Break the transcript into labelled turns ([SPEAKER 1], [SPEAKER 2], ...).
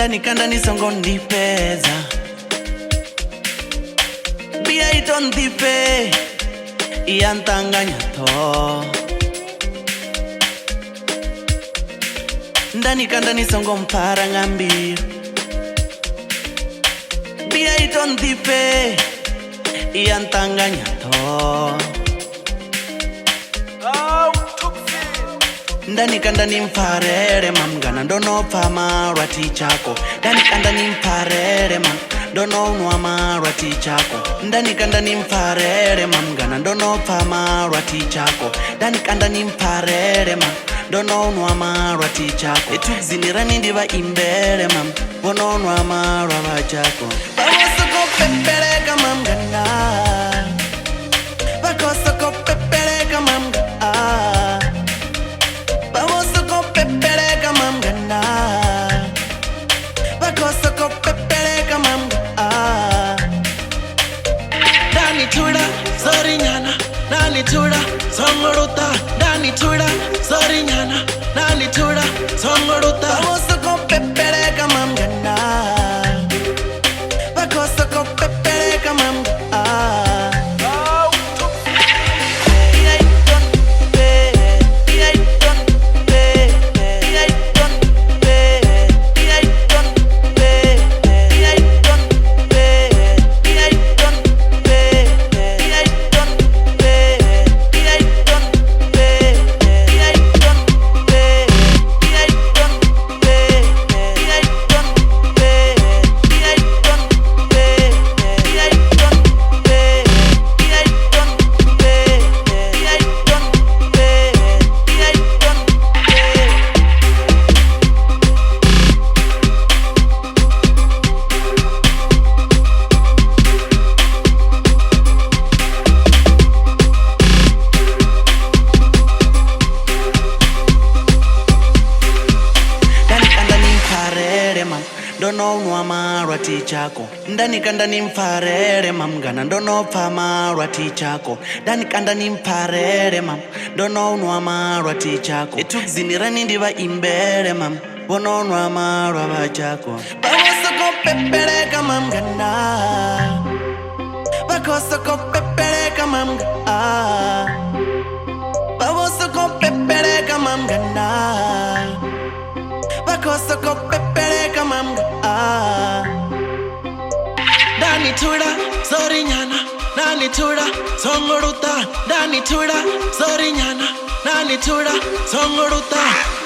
[SPEAKER 1] ndani kandani songo ndipeza bia ito ndipe iyantanganya to ndani kandani songo mpara ngambiru bia ito ndipe iyantanganya to ndani kandani mparere mamgana ndono pama rwati chako ndani kandani mparere mam ndono unwa marwati chako ndani kandani mparere mamgana ndono pama rwati chako ndani kandani mparere mam ndono unwa marwati chako etuzinirani ndiva imbere mam bono unwa marwa chako bawosoko pepereka mamgana bakosoko pepereka mamgana bawosoko pepereka mamgana bakosoko pepereka mamgana dani tuda zorinyana dani tuda songoruta dani tuda zorinyana dani tuda songoruta bawosoko pepereka mamgana bakosoko pepereka mamgana ndono unwa marwati chako ndani kandani mparere mamgana ndono pama rwati chako ndani kandani mparere mam ndono unwa marwati chako etuzinirani ndiva imbere mam bono unwa marwa chako bawosoko pepereka mamgana bakosoko pepereka mamgana bawosoko pepereka mamgana bakosoko pepereka mamgana dani tuda zorinyana dani tuda songoruta dani tuda zorinyana dani tuda songoruta